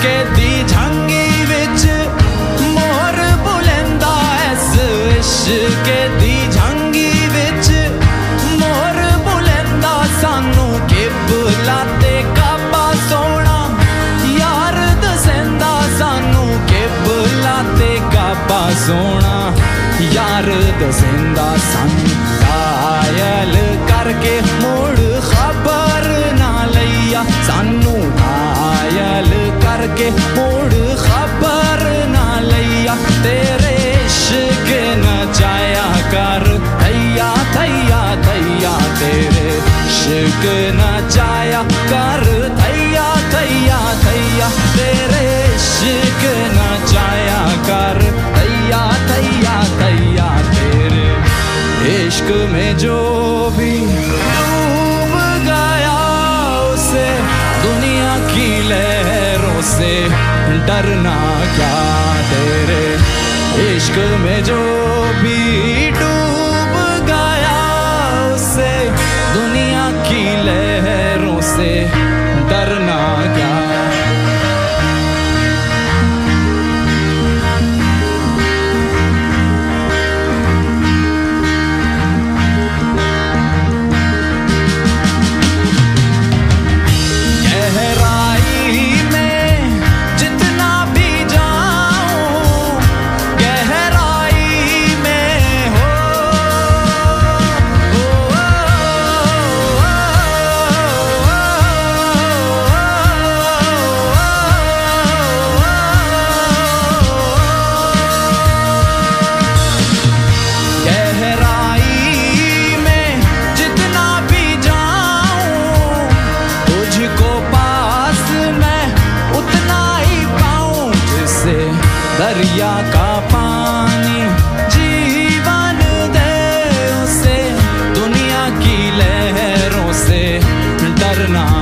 के दी झांगी विच मोर बुलंदा ऐस इश्क दी झांगी विच मोर बुलंदा सानू किबला ते काबा सोना यार दसेंदा सानू किबला ते काबा सोना यार दसेंदा सानू घायल करके मुड़ खबर ना लैया सानू घायल करके मुड़ खबर ना लैया तेरे इश्क नचाया कर थैया थैया थैया तेरे इश्क नचाया कर थैया थैया थैया तेरे इश्क नचाया कर थैया थैया थैया तेरे इश्क में जो भी डूब गया उसे दुनिया की लहरों से डरना क्या तेरे इश्क में जो भी डूब गया उसे दुनिया की लहरों से डरना क्या। दरिया का पानी जीवन दे उसे दुनिया की लहरों से डरना